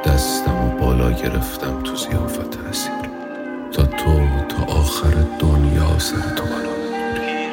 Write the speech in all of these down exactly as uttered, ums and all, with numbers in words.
دستم و بالا گرفتم تو ضیافت اسیر، تا تو تا آخر دنیا سر تو بالا ببری.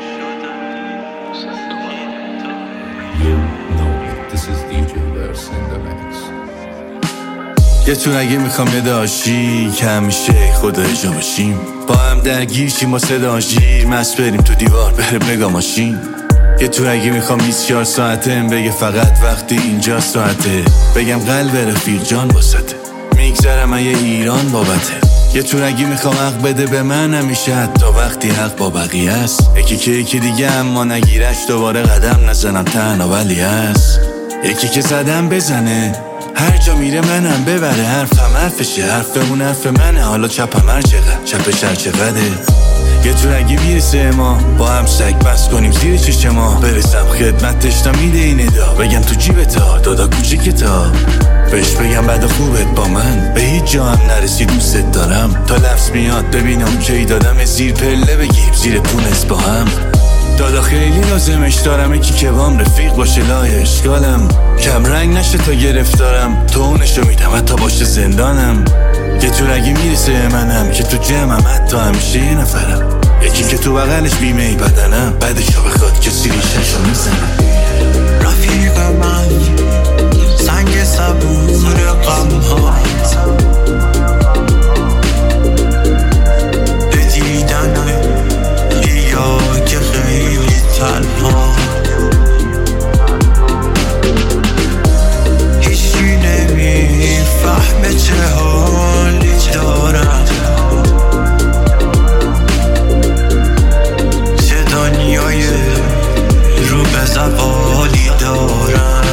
You know it. This is دی جی Verse in the mix. یه تو اگه میخوام یه داشی که همیشه خدا اجا باشیم، با هم درگیر شیم با صداشی، مست بریم تو دیوار بره بگا ماشین. یه تو اگه میخوام بیست و چهار ساعتم بگه فقط وقتی اینجا ساعته، بگم قلب رفیق جان واسطه، میگذرم یه ایران بابته. یه تو اگه میخوام حق بده به من همیشه، حتی وقتی حق با بقیه است. یکی که یکی دیگه اما نگیرش دوباره قدم نزنم تنها ولی هست. یکی که زدم بزنه هر جا میره منم ببره، حرفم حرفشه حرفمون حرف منه، حالا چپم هر چقدر چپش هر چقدره. یه تو اگه میرسه ما با هم سگ بس کنیم زیر چشم ما، برسم خدمتش تا میده این ادا، بگم تو جیبتا دادا کوچیکتا، بهش بگم بعد خوبت با من به هیچ جا هم نرسی دوست دارم، تا لفظ میاد ببینم کی دادم زیر پله بگیریم زیر پونس با هم. دادا خیلی لازمش دارم یکی که بام رفیق باشه لای اشکالم، کم رنگ نشه تا گرفتارم، تو اونشو میدم حتی باشه زندانم. یه تو اگه میرسه منم که تو جمعم حتی همیشه یه نفرم، یکی که تو بغلش بیمه ای بدنم، بعدشو بخواد کسی ریشهشو میزنم. رفیق من سنگ صبور غم ها، به دیدن یا که خیلی تنها، هیچی نمیفهمه چه حالی دارم، چه دنیای رو به زوالی دارم.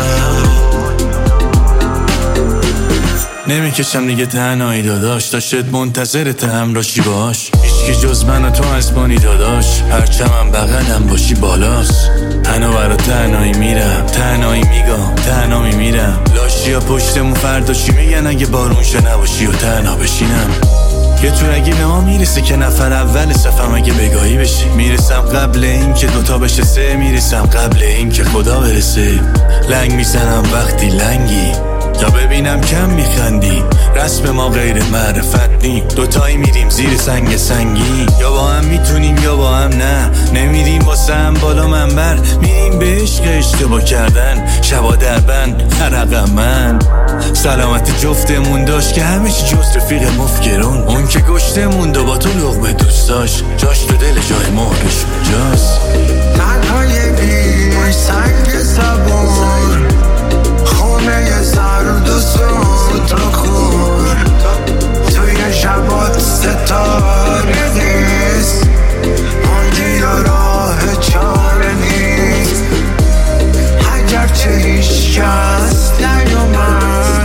نمیکشم دیگه تنهایی داداش، داشت منتظرت همراشی باش، هیچکی جز من و تو اسبانی داداش، هرچمم بغلم باشی بالاست. تنها برا تنهایی میرم تنهایی میگم تنها میمیرم، لاشی ها پشتمون فردا چی میگن اگه بارون شه نباشی و تنها بشینم. یه تو اگه به ما میرسه که نفر اول صفم اگه بگاهی بشه، میرسم قبل این که دوتا بشه سه، میرسم قبل این که خدا برسه. لنگ میزنم وقتی لنگی یا ببینم کم میخندی، رسم ما غیر معرفت نی، دوتایی میریم زیر سنگ سنگی، یا با هم میتونیم یا با هم نه، نمیریم واسه هم بالا منبر، میریم به عشق اشتباه کردن، شبا دربند حرقم من. سلامت جفتمون داشت که همه چی جز رفیق مفکرون، اون که گشتمون دو با تو لقمه دوست داشت، جاش تو دل جای مهرش جاست. تنهای بی سنگ صبور، خونه زرد و سود و کور، توی شبات ستاره نیست، موندی و راه چاره نیست، اگر چه هیچ کس نیومد